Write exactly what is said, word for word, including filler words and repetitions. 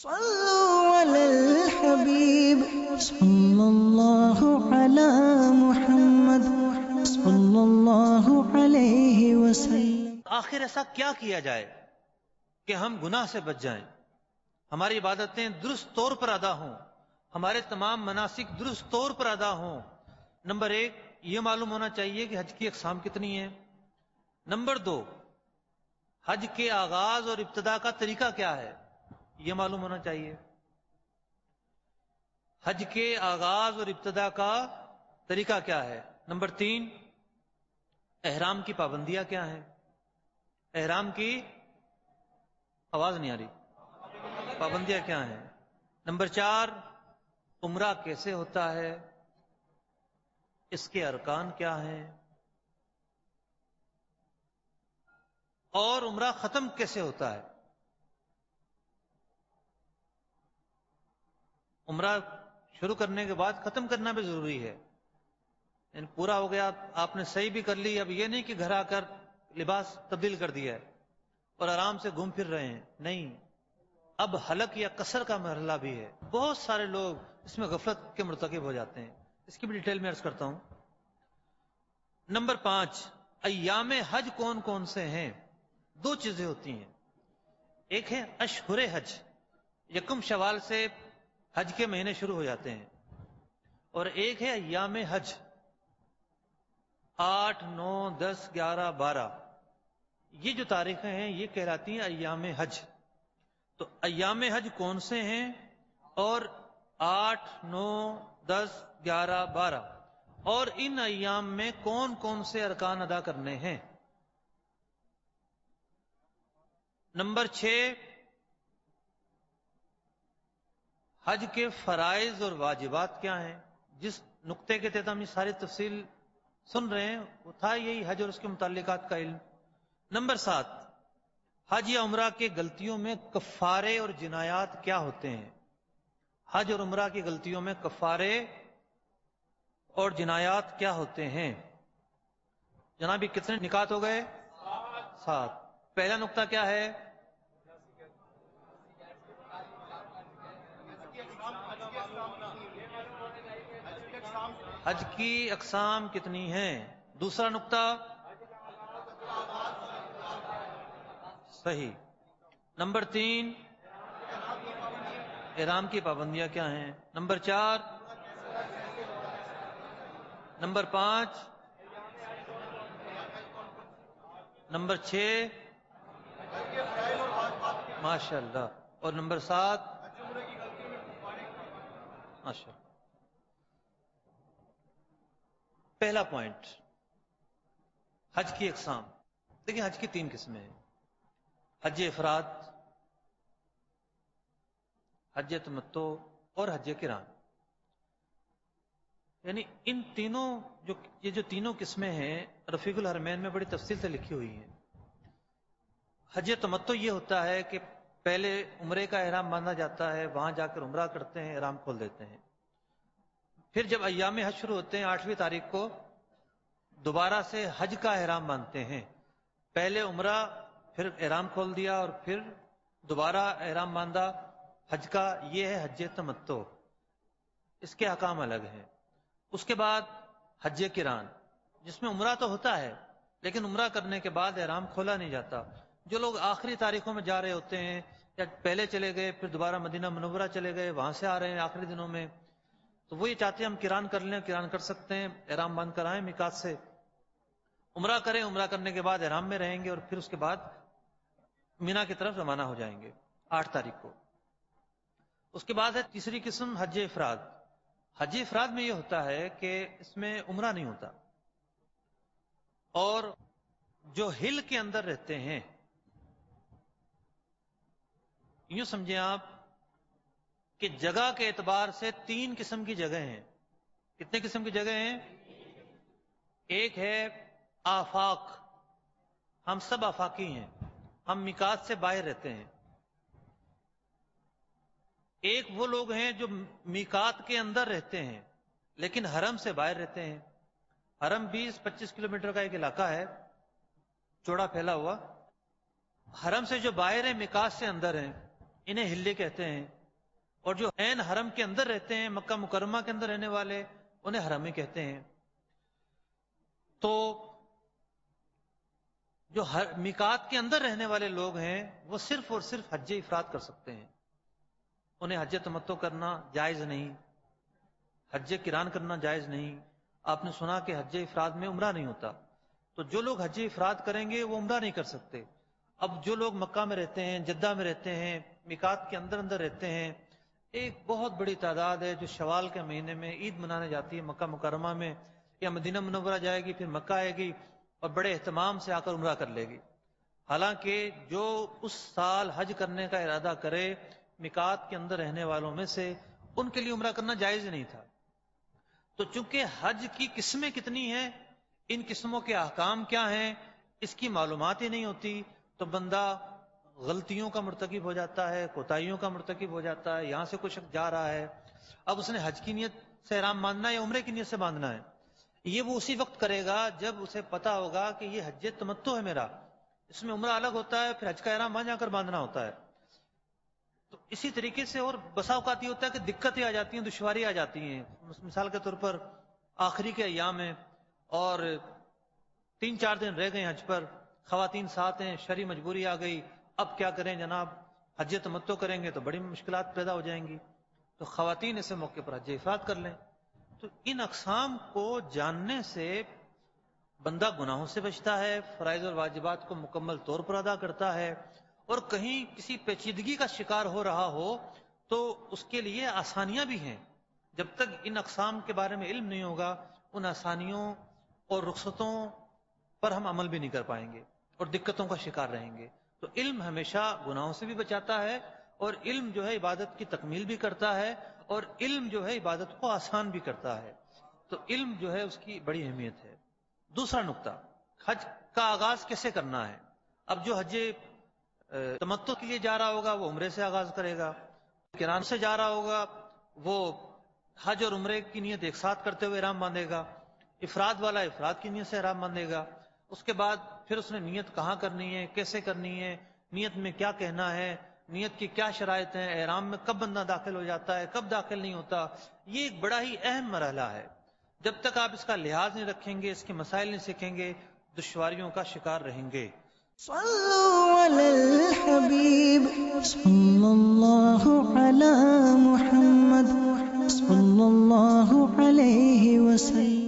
صلوا علی الحبیب صلی اللہ علی محمد صلی اللہ علیہ وسلم۔ آخر ایسا کیا کیا جائے کہ ہم گناہ سے بچ جائیں، ہماری عبادتیں درست طور پر ادا ہوں، ہمارے تمام مناسک درست طور پر ادا ہوں؟ نمبر ایک، یہ معلوم ہونا چاہیے کہ حج کی اقسام کتنی ہیں۔ نمبر دو، حج کے آغاز اور ابتدا کا طریقہ کیا ہے، یہ معلوم ہونا چاہیے۔ حج کے آغاز اور ابتدا کا طریقہ کیا ہے۔ نمبر تین، احرام کی پابندیاں کیا ہیں، احرام کی آواز نہیں آ رہی پابندیاں کیا ہیں۔ نمبر چار، عمرہ کیسے ہوتا ہے، اس کے ارکان کیا ہیں، اور عمرہ ختم کیسے ہوتا ہے۔ عمرہ شروع کرنے کے بعد ختم کرنا بھی ضروری ہے، یعنی پورا ہو گیا، آپ نے صحیح بھی کر لی، اب یہ نہیں کہ گھر آ کر لباس تبدیل کر دیا ہے اور آرام سے گھوم پھر رہے ہیں، نہیں، اب حلق یا قصر کا مرحلہ بھی ہے۔ بہت سارے لوگ اس میں غفلت کے مرتکب ہو جاتے ہیں، اس کی بھی ڈیٹیل میں عرض کرتا ہوں۔ نمبر پانچ، ایام حج کون کون سے ہیں۔ دو چیزیں ہوتی ہیں، ایک ہے اشہر حج، یکم شوال سے حج کے مہینے شروع ہو جاتے ہیں، اور ایک ہے ایام حج، آٹھ نو دس گیارہ بارہ، یہ جو تاریخیں ہیں یہ کہلاتی ہیں ایام حج۔ تو ایام حج کون سے ہیں، اور آٹھ نو دس گیارہ بارہ، اور ان ایام میں کون کون سے ارکان ادا کرنے ہیں۔ نمبر چھ، حج کے فرائض اور واجبات کیا ہیں۔ جس نقطے کے تحت ہم یہ ساری تفصیل سن رہے ہیں وہ تھا یہی حج اور اس کے متعلقات کا علم۔ نمبر سات، حج یا عمرہ کے غلطیوں میں کفارے اور جنایات کیا ہوتے ہیں۔ حج اور عمرہ کی غلطیوں میں کفارے اور جنایات کیا ہوتے ہیں۔ جناب یہ کتنے نکات ہو گئے؟ سات۔ پہلا نقطہ کیا ہے؟ حج کی اقسام کتنی ہیں۔ دوسرا نقطہ صحیح۔ نمبر تین، احرام کی پابندیاں کیا ہیں۔ نمبر چار، نمبر پانچ، نمبر چھ، ماشاء اللہ، اور نمبر سات، ماشاء اللہ۔ پہلا پوائنٹ، حج کی اقسام۔ دیکھیں حج کی تین قسمیں ہیں، حج افراد، حج تمتع اور حج قران۔ یعنی ان تینوں جو یہ جو تینوں قسمیں ہیں رفیق الحرمین میں بڑی تفصیل سے لکھی ہوئی ہیں۔ حج تمتع یہ ہوتا ہے کہ پہلے عمرے کا احرام باندھا جاتا ہے، وہاں جا کر عمرہ کرتے ہیں، احرام کھول دیتے ہیں، پھر جب ایام حج شروع ہوتے ہیں آٹھویں تاریخ کو دوبارہ سے حج کا احرام باندھتے ہیں۔ پہلے عمرہ، پھر احرام کھول دیا، اور پھر دوبارہ احرام باندھا حج کا، یہ ہے حج تمتع، اس کے احکام الگ ہیں۔ اس کے بعد حج قران، جس میں عمرہ تو ہوتا ہے لیکن عمرہ کرنے کے بعد احرام کھولا نہیں جاتا۔ جو لوگ آخری تاریخوں میں جا رہے ہوتے ہیں یا پہلے چلے گئے پھر دوبارہ مدینہ منورہ چلے گئے، وہاں سے آ رہے ہیں آخری دنوں میں، تو وہ یہ چاہتے ہیں ہم قران کر لیں، قران کر سکتے ہیں، احرام باندھ کر آئیں میقات سے، عمرہ کریں، عمرہ کرنے کے بعد احرام میں رہیں گے، اور پھر اس کے بعد مینا کی طرف روانہ ہو جائیں گے آٹھ تاریخ کو۔ اس کے بعد ہے تیسری قسم حج افراد۔ حج افراد میں یہ ہوتا ہے کہ اس میں عمرہ نہیں ہوتا، اور جو ہل کے اندر رہتے ہیں، یوں سمجھیں آپ کہ جگہ کے اعتبار سے تین قسم کی جگہ ہیں۔ کتنے قسم کی جگہ ہیں؟ ایک ہے آفاق، ہم سب آفاقی ہیں، ہم میقات سے باہر رہتے ہیں۔ ایک وہ لوگ ہیں جو میقات کے اندر رہتے ہیں لیکن حرم سے باہر رہتے ہیں۔ حرم بیس پچیس کلومیٹر کا ایک علاقہ ہے، چوڑا پھیلا ہوا۔ حرم سے جو باہر ہیں، میقات سے اندر ہیں، انہیں ہلے کہتے ہیں، اور جو عین حرم کے اندر رہتے ہیں، مکہ مکرمہ کے اندر رہنے والے، انہیں حرمی کہتے ہیں۔ تو جو میقات کے اندر رہنے والے لوگ ہیں وہ صرف اور صرف حج افراد کر سکتے ہیں، انہیں حج تمتع کرنا جائز نہیں، حج قران کرنا جائز نہیں۔ آپ نے سنا کہ حج افراد میں عمرہ نہیں ہوتا، تو جو لوگ حج افراد کریں گے وہ عمرہ نہیں کر سکتے۔ اب جو لوگ مکہ میں رہتے ہیں، جدہ میں رہتے ہیں، میقات کے اندر اندر رہتے ہیں، ایک بہت بڑی تعداد ہے جو شوال کے مہینے میں عید منانے جاتی ہے مکہ مکرمہ میں، یا مدینہ منورہ جائے گی، پھر مکہ آئے گی اور بڑے اہتمام سے آ کر عمرہ کر لے گی۔ حالانکہ جو اس سال حج کرنے کا ارادہ کرے میقات کے اندر رہنے والوں میں سے، ان کے لیے عمرہ کرنا جائز نہیں تھا۔ تو چونکہ حج کی قسمیں کتنی ہیں، ان قسموں کے احکام کیا ہیں، اس کی معلومات ہی نہیں ہوتی، تو بندہ غلطیوں کا مرتکب ہو جاتا ہے، کوتاہیوں کا مرتکب ہو جاتا ہے۔ یہاں سے کوئی شخص جا رہا ہے، اب اس نے حج کی نیت سے احرام باندھنا ہے یا عمرے کی نیت سے باندھنا ہے، یہ وہ اسی وقت کرے گا جب اسے پتا ہوگا کہ یہ حج تمتع ہے میرا، اس میں عمرہ الگ ہوتا ہے، پھر حج کا احرام وہاں جا کر باندھنا ہوتا ہے۔ تو اسی طریقے سے اور بسا اوقات یہ ہوتا ہے کہ دقتیں آ جاتی ہیں، دشواری آ جاتی ہیں۔ مثال کے طور پر آخری کے ایام میں اور تین چار دن رہ گئے حج پر، خواتین ساتھ ہیں، شرعی مجبوری آ گئی، اب کیا کریں جناب، حج تمتع کریں گے تو بڑی مشکلات پیدا ہو جائیں گی، تو خواتین ایسے موقع پر حج افراد کر لیں۔ تو ان اقسام کو جاننے سے بندہ گناہوں سے بچتا ہے، فرائض اور واجبات کو مکمل طور پر ادا کرتا ہے، اور کہیں کسی پیچیدگی کا شکار ہو رہا ہو تو اس کے لیے آسانیاں بھی ہیں۔ جب تک ان اقسام کے بارے میں علم نہیں ہوگا، ان آسانیوں اور رخصتوں پر ہم عمل بھی نہیں کر پائیں گے اور دقتوں کا شکار رہیں گے۔ تو علم ہمیشہ گناہوں سے بھی بچاتا ہے، اور علم جو ہے عبادت کی تکمیل بھی کرتا ہے، اور علم جو ہے عبادت کو آسان بھی کرتا ہے۔ تو علم جو ہے اس کی بڑی اہمیت ہے۔ دوسرا نقطہ، حج کا آغاز کیسے کرنا ہے؟ اب جو حج تمتع کے لیے جا رہا ہوگا وہ عمرے سے آغاز کرے گا، قران سے جا رہا ہوگا وہ حج اور عمرے کی نیت ایک ساتھ کرتے ہوئے احرام باندھے گا، افراد والا افراد کی نیت سے احرام باندھے گا۔ اس کے بعد پھر اس نے نیت کہاں کرنی ہے، کیسے کرنی ہے، نیت میں کیا کہنا ہے، نیت کی کیا شرائط ہیں، احرام میں کب بندہ داخل ہو جاتا ہے، کب داخل نہیں ہوتا، یہ ایک بڑا ہی اہم مرحلہ ہے۔ جب تک آپ اس کا لحاظ نہیں رکھیں گے، اس کے مسائل نہیں سیکھیں گے، دشواریوں کا شکار رہیں گے۔ صلوا علی الحبیب صلی اللہ علی محمد صلی اللہ علیہ وسلم۔